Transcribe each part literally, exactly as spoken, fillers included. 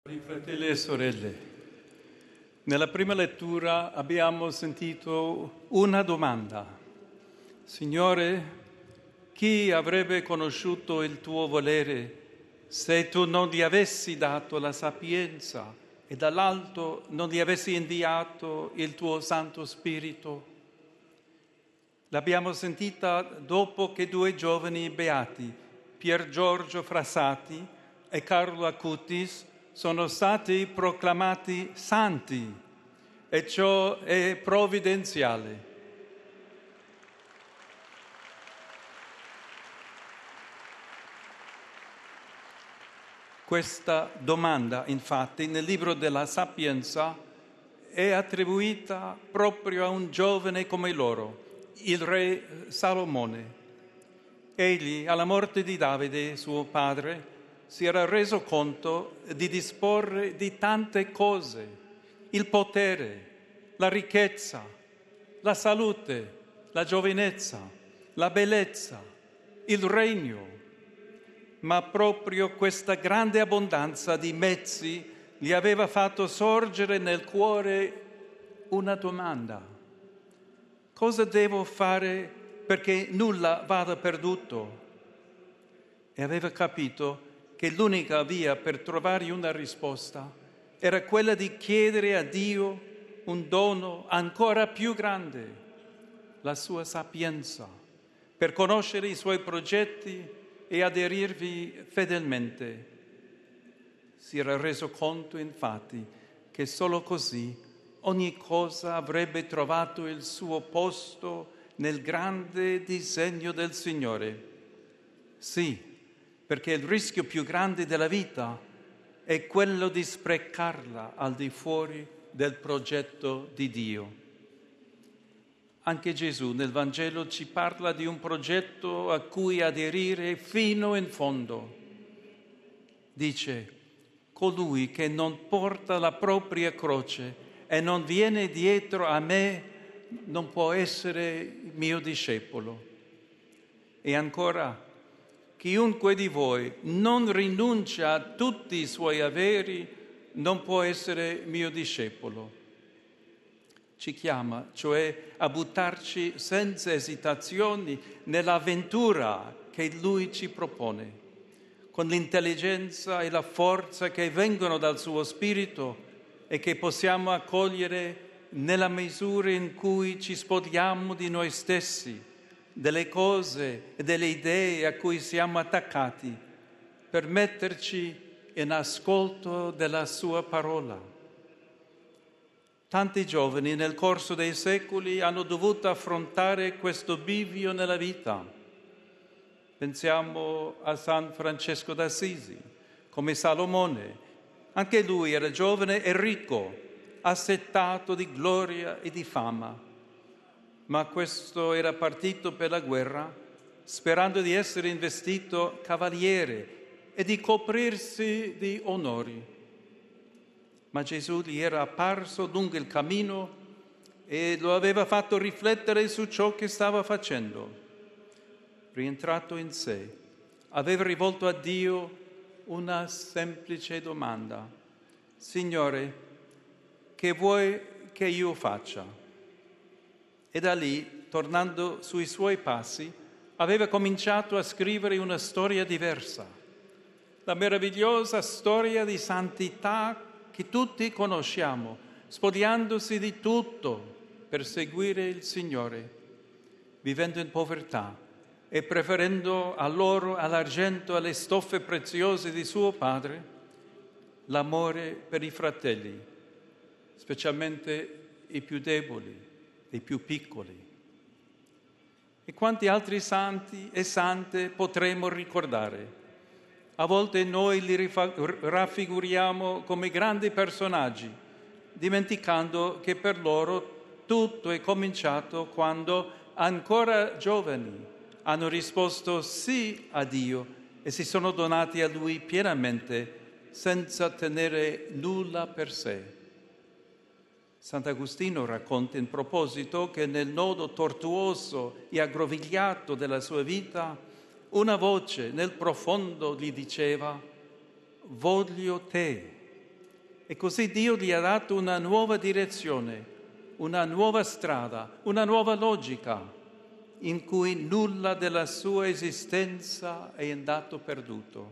Fratelli e sorelle, nella prima lettura abbiamo sentito una domanda. Signore, chi avrebbe conosciuto il tuo volere se tu non gli avessi dato la sapienza e dall'alto non gli avessi inviato il tuo Santo Spirito? L'abbiamo sentita dopo che due giovani beati, Pier Giorgio Frassati e Carlo Acutis, sono stati proclamati santi, e ciò è provvidenziale. Questa domanda, infatti, nel libro della Sapienza è attribuita proprio a un giovane come loro, il re Salomone. Egli, alla morte di Davide, suo padre, si era reso conto di disporre di tante cose: il potere, la ricchezza, la salute, la giovinezza, la bellezza, il regno. Ma proprio questa grande abbondanza di mezzi gli aveva fatto sorgere nel cuore una domanda: cosa devo fare perché nulla vada perduto? E aveva capito che l'unica via per trovare una risposta era quella di chiedere a Dio un dono ancora più grande, la sua sapienza, per conoscere i suoi progetti e aderirvi fedelmente. Si era reso conto, infatti, che solo così ogni cosa avrebbe trovato il suo posto nel grande disegno del Signore. Sì, perché il rischio più grande della vita è quello di sprecarla al di fuori del progetto di Dio. Anche Gesù nel Vangelo ci parla di un progetto a cui aderire fino in fondo. Dice: colui che non porta la propria croce e non viene dietro a me non può essere mio discepolo. E ancora: chiunque di voi non rinuncia a tutti i suoi averi non può essere mio discepolo. Ci chiama, cioè, a buttarci senza esitazioni nell'avventura che Lui ci propone, con l'intelligenza e la forza che vengono dal suo Spirito e che possiamo accogliere nella misura in cui ci spogliamo di noi stessi, delle cose e delle idee a cui siamo attaccati, per metterci in ascolto della sua parola. Tanti giovani nel corso dei secoli hanno dovuto affrontare questo bivio nella vita. Pensiamo a San Francesco d'Assisi, come Salomone. Anche lui era giovane e ricco, assetato di gloria e di fama. Ma questo era partito per la guerra, sperando di essere investito cavaliere e di coprirsi di onori. Ma Gesù gli era apparso lungo il cammino e lo aveva fatto riflettere su ciò che stava facendo. Rientrato in sé, aveva rivolto a Dio una semplice domanda: Signore, che vuoi che io faccia? E da lì, tornando sui suoi passi, aveva cominciato a scrivere una storia diversa, la meravigliosa storia di santità che tutti conosciamo, spogliandosi di tutto per seguire il Signore, vivendo in povertà e preferendo all'oro, all'argento, alle stoffe preziose di suo padre, l'amore per i fratelli, specialmente i più deboli, i più piccoli. E quanti altri santi e sante potremo ricordare? A volte noi li rifa- raffiguriamo come grandi personaggi, dimenticando che per loro tutto è cominciato quando, ancora giovani, hanno risposto sì a Dio e si sono donati a Lui pienamente, senza tenere nulla per sé. Sant'Agostino racconta in proposito che nel nodo tortuoso e aggrovigliato della sua vita una voce nel profondo gli diceva: voglio te, E così Dio gli ha dato una nuova direzione, una nuova strada, una nuova logica, in cui nulla della sua esistenza è andato perduto.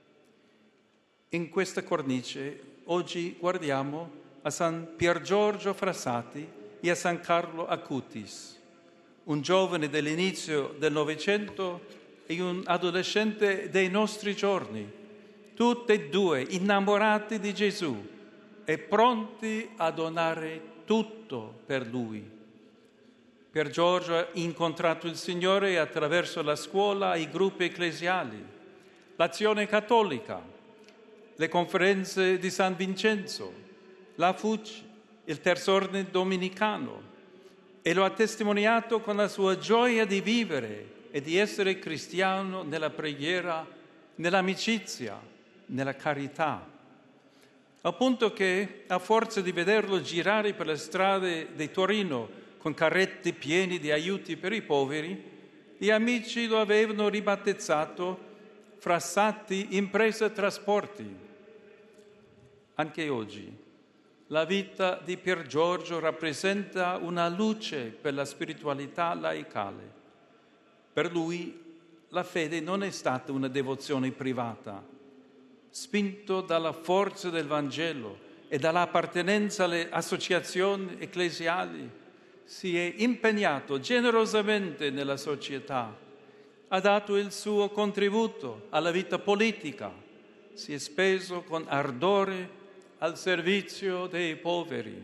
In questa cornice oggi guardiamo a San Pier Giorgio Frassati e a San Carlo Acutis, un giovane dell'inizio del Novecento e un adolescente dei nostri giorni, tutti e due innamorati di Gesù e pronti a donare tutto per Lui. Pier Giorgio ha incontrato il Signore attraverso la scuola e i gruppi ecclesiali, l'azione cattolica, le conferenze di San Vincenzo, la F U C, il Terzo Ordine Dominicano, e lo ha testimoniato con la sua gioia di vivere e di essere cristiano nella preghiera, nell'amicizia, nella carità. Al punto che, a forza di vederlo girare per le strade di Torino con carretti pieni di aiuti per i poveri, gli amici lo avevano ribattezzato Frassati Impresa Trasporti. Anche oggi la vita di Pier Giorgio rappresenta una luce per la spiritualità laicale. Per lui la fede non è stata una devozione privata. Spinto dalla forza del Vangelo e dall'appartenenza alle associazioni ecclesiali, si è impegnato generosamente nella società, ha dato il suo contributo alla vita politica, si è speso con ardore al servizio dei poveri.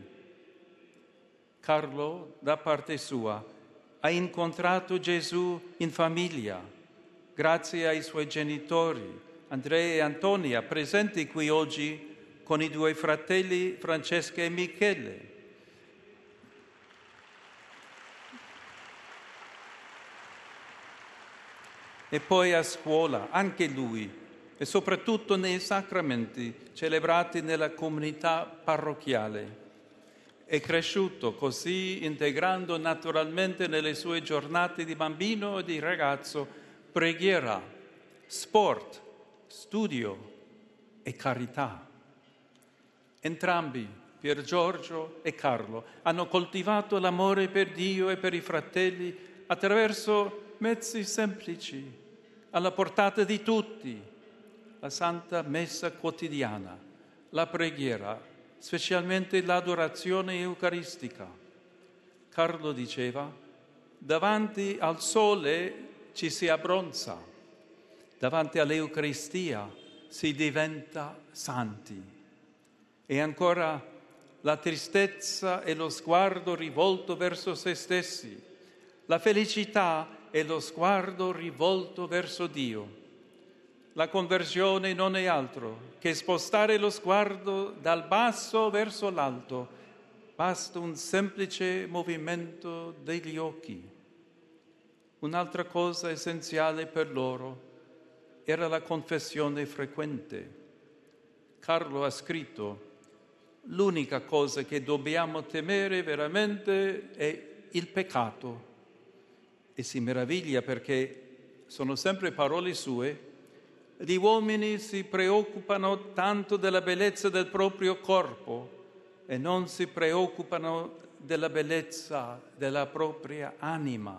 Carlo, da parte sua, ha incontrato Gesù in famiglia, grazie ai suoi genitori, Andrea e Antonia, presenti qui oggi con i due fratelli Francesca e Michele. E poi a scuola, anche lui, e soprattutto nei sacramenti celebrati nella comunità parrocchiale. È cresciuto così, integrando naturalmente nelle sue giornate di bambino e di ragazzo preghiera, sport, studio e carità. Entrambi, Pier Giorgio e Carlo, hanno coltivato l'amore per Dio e per i fratelli attraverso mezzi semplici, alla portata di tutti: la Santa Messa quotidiana, la preghiera, specialmente l'adorazione eucaristica. Carlo diceva: davanti al sole ci si abbronza, davanti all'Eucaristia si diventa santi. E ancora la tristezza e lo sguardo rivolto verso se stessi, la felicità e lo sguardo rivolto verso Dio. La conversione non è altro che spostare lo sguardo dal basso verso l'alto. Basta un semplice movimento degli occhi. Un'altra cosa essenziale per loro era la confessione frequente. Carlo ha scritto: l'unica cosa che dobbiamo temere veramente è il peccato. E si meraviglia perché sono sempre parole sue. Gli uomini si preoccupano tanto della bellezza del proprio corpo e non si preoccupano della bellezza della propria anima.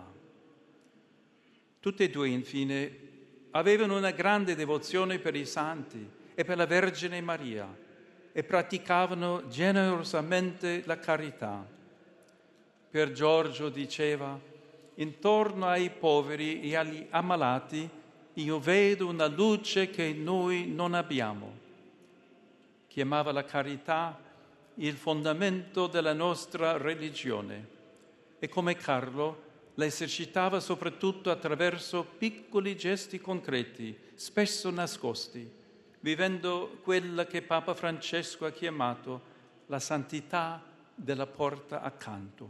Tutti e due, infine, avevano una grande devozione per i santi e per la Vergine Maria e praticavano generosamente la carità. Pier Giorgio diceva: intorno ai poveri e agli ammalati io vedo una luce che noi non abbiamo. Chiamava la carità il fondamento della nostra religione e, come Carlo, la esercitava soprattutto attraverso piccoli gesti concreti, spesso nascosti, vivendo quella che Papa Francesco ha chiamato la santità della porta accanto.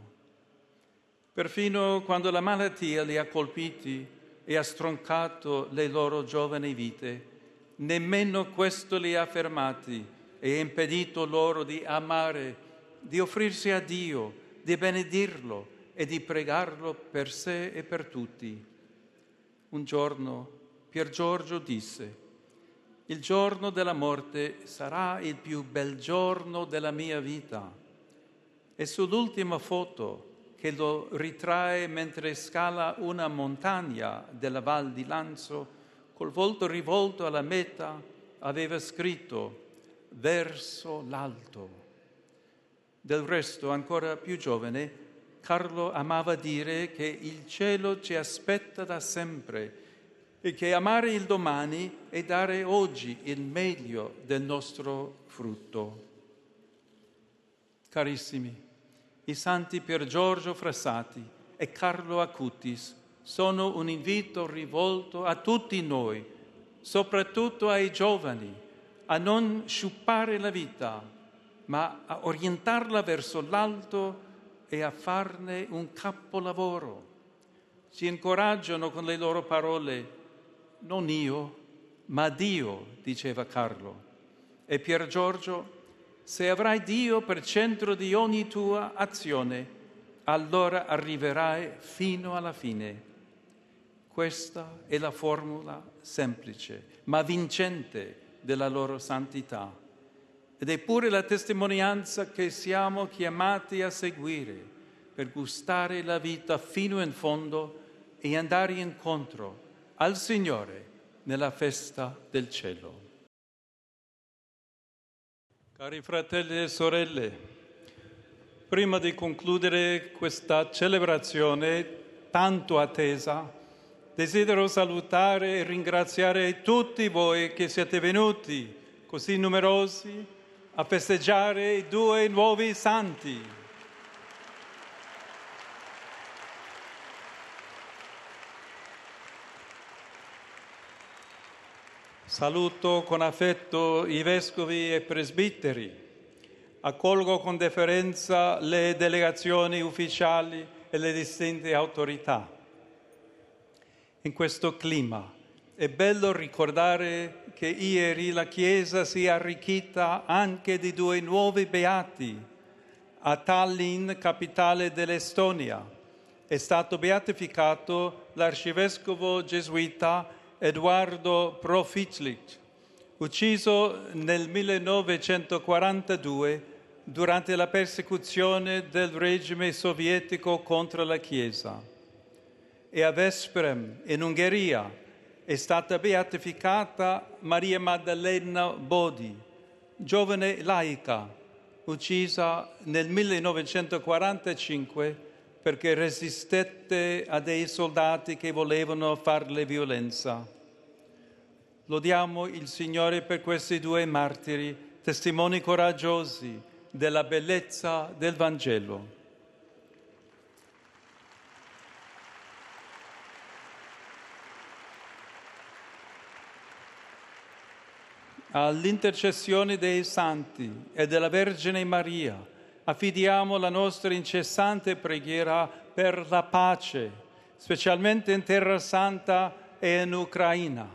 Perfino quando la malattia li ha colpiti e ha stroncato le loro giovani vite, nemmeno questo li ha fermati e ha impedito loro di amare, di offrirsi a Dio, di benedirlo e di pregarlo per sé e per tutti. Un giorno Pier Giorgio disse: Il giorno della morte sarà il più bel giorno della mia vita. E sull'ultima foto, che lo ritrae mentre scala una montagna della Val di Lanzo, col volto rivolto alla meta, aveva scritto «Verso l'alto». Del resto, ancora più giovane, Carlo amava dire che il cielo ci aspetta da sempre e che amare il domani è dare oggi il meglio del nostro frutto. Carissimi, i santi Pier Giorgio Frassati e Carlo Acutis sono un invito rivolto a tutti noi, soprattutto ai giovani, a non sciupare la vita, ma a orientarla verso l'alto e a farne un capolavoro. Ci incoraggiano con le loro parole: non io, ma Dio, diceva Carlo. E Pier Giorgio: se avrai Dio per centro di ogni tua azione, allora arriverai fino alla fine. Questa è la formula semplice, ma vincente della loro santità. Ed è pure la testimonianza che siamo chiamati a seguire per gustare la vita fino in fondo e andare incontro al Signore nella festa del cielo. Cari fratelli e sorelle, prima di concludere questa celebrazione tanto attesa, desidero salutare e ringraziare tutti voi che siete venuti così numerosi a festeggiare i due nuovi santi. Saluto con affetto i vescovi e presbiteri. Accolgo con deferenza le delegazioni ufficiali e le distinte autorità. In questo clima è bello ricordare che ieri la Chiesa si è arricchita anche di due nuovi beati. A Tallinn, capitale dell'Estonia, è stato beatificato l'arcivescovo gesuita Eduardo Proficlic, ucciso nel millenovecentoquarantadue durante la persecuzione del regime sovietico contro la Chiesa. E a Veszprém, in Ungheria, è stata beatificata Maria Maddalena Bodi, giovane laica, uccisa nel millenovecentoquarantacinque perché resistette a dei soldati che volevano farle violenza. Lodiamo il Signore per questi due martiri, testimoni coraggiosi della bellezza del Vangelo. All'intercessione dei santi e della Vergine Maria affidiamo la nostra incessante preghiera per la pace, specialmente in Terra Santa e in Ucraina.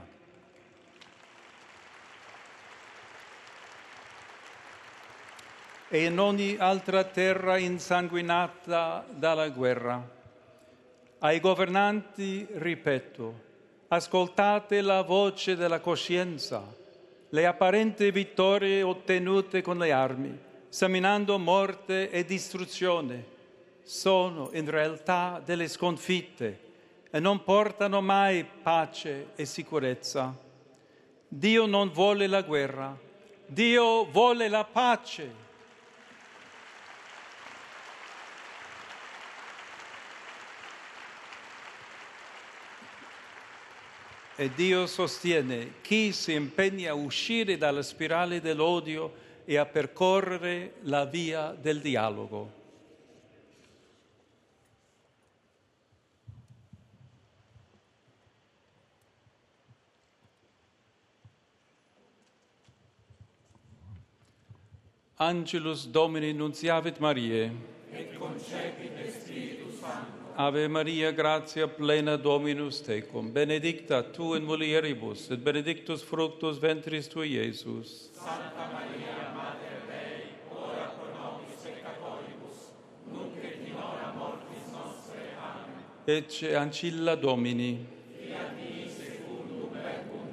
E in ogni altra terra insanguinata dalla guerra. Ai governanti ripeto: ascoltate la voce della coscienza, le apparenti vittorie ottenute con le armi, seminando morte e distruzione, sono in realtà delle sconfitte e non portano mai pace e sicurezza. Dio non vuole la guerra, Dio vuole la pace. E Dio sostiene chi si impegna a uscire dalla spirale dell'odio e a percorrere la via del dialogo. Angelus Domini nuntiavit Mariae. Et concepit Spiritus Sancto. Ave Maria, gratia plena Dominus tecum, benedicta tu in mulieribus, et benedictus fructus ventris tui, Iesus. Santa Maria, Mater Dei, ora pro nobis peccatoribus, nunc et in hora mortis nostre. Amen. Ecce ancilla Domini. Fiat mi secundum verbum tuum.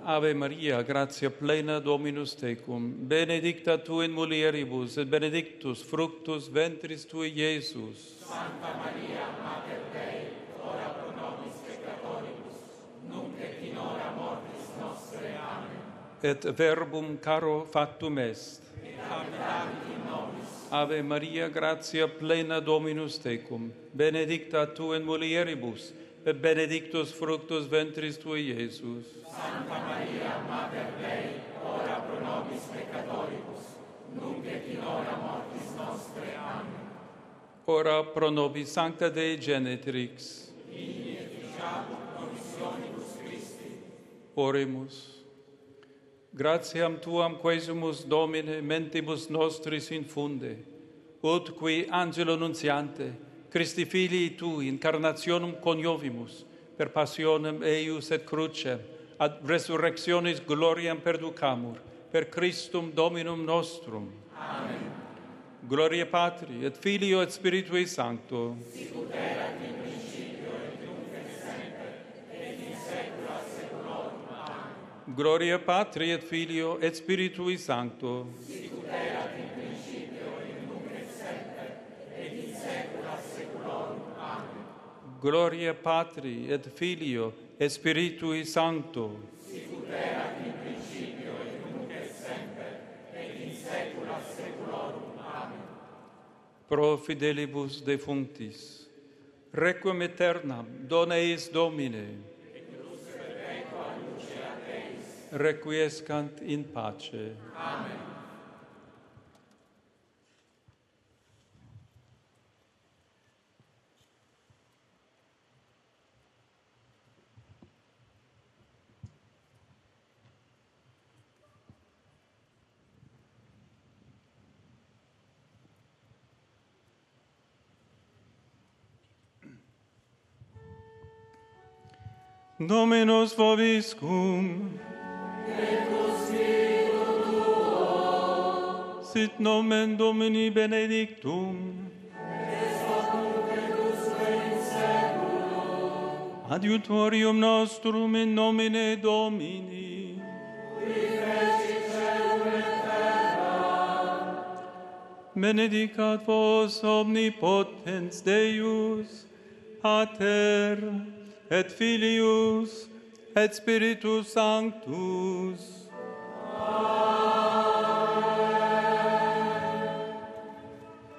Ave Maria, gratia plena Dominus tecum, benedicta tu in mulieribus, et benedictus fructus ventris tui, Iesus. Santa Maria, Mater Dei, ora pro nobis peccatoribus, nunc et in hora mortis nostre. Amen. Et verbum caro factum est. Et habitat in nobis. Ave Maria, gratia plena Dominus tecum, benedicta tu in mulieribus, et benedictus fructus ventris tui, Iesus. Santa Maria, Mater Dei, ora pro nobis peccatoribus, nunc et in hora mortis nostre. Amen. Ora pro nobis Sancta Dei Genetrix. Vini et ficiabit promissionibus Christi. Oremus. Gratiam Tuam quesumus, Domine, mentibus nostris infunde, ut qui angelo nuntiante, Christi Filii Tui, incarnationem coniovimus, per passionem eius et crucem, ad resurrectionis gloriam perducamur, per Christum Dominum nostrum. Amen. Gloria Patri, et Filio, et Spiritui Sancto. Sicut erat in principio, et nunc et semper, et in saecula saeculorum. Amen. Gloria Patri, et Filio, et Spiritui Sancto. Sicut erat in principio, et nunc et semper, et in saecula saeculorum. Amen. Gloria Patri, et Filio, et Spiritui Sancto. Sicut erat in principio, et nunc et semper, et in saecula saeculorum. Amen. Pro fidelibus defunctis, requiem aeternam, dona eis Domine, requiescant in pace. Amen. Dominus vobiscum. Sit nomen Domini benedictum. Adiutorium nostrum in nomine Domini. Benedicat vos omnipotens Deus, Pater, et Filius, et Spiritus Sanctus. Amen.